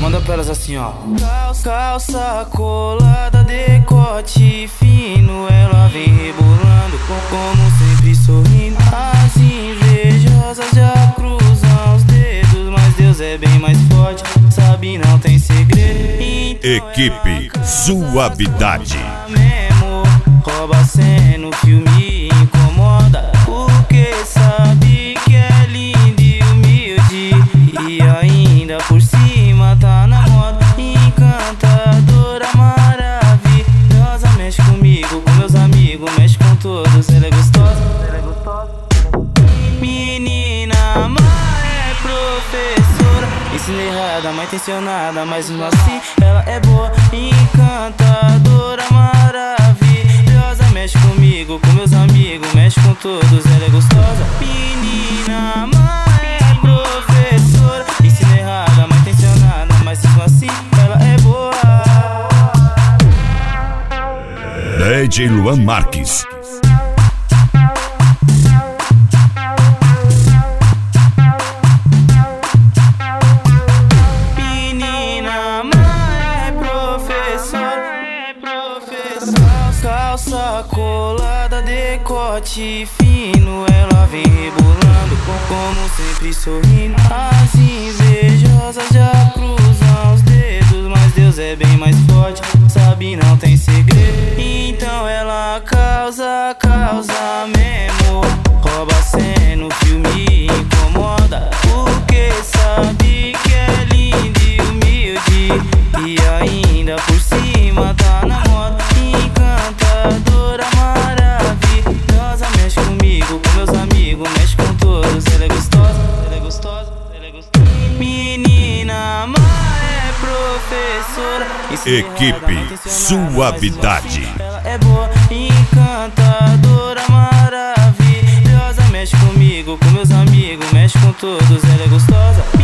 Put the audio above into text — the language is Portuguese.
Manda pra elas assim, ó. Calça colada, decote fino, ela vem rebolando, como sempre sorrindo. As invejosas já cruzam os dedos, mas Deus é bem mais forte, sabe, não tem segredo. Então Equipe Suavidade. Mesmo rouba cena, no filme incomoda, porque sabe que é lindo e humilde, e ainda por cima tá na moda. Encantadora, maravilhosa, mexe comigo, com meus amigos, mexe com todos. Ela é gostosa, ela é gostosa. Menina má é professora, ensina errada, mal intencionada, mas mesmo assim ela é boa. Encantadora, maravilhosa, mexe comigo, com meus amigos, mexe com todos. Ela é gostosa. Menina má é professora, ensina errada, mal intencionada, mas mesmo assim ela é boa. DJ Luan Marques. Calça colada, decote fino, ela vem rebolando, como sempre sorrindo. As invejosas já cruzam os dedos, mas Deus é bem mais forte, sabe, não tem segredo. Então ela causa mesmo, rouba cena, no filme incomoda, porque sabe que é lindo e humilde, e ainda por cima tá na moda. Encantadora, maravilhosa, mexe comigo, com meus amigos, mexe com todos. Ela é gostosa, ela é gostosa, ela é gostosa. Menina má é professora, Equipe Suavidade. ela é boa. Encantadora, maravilhosa, mexe comigo, com meus amigos, mexe com todos. Ela é gostosa.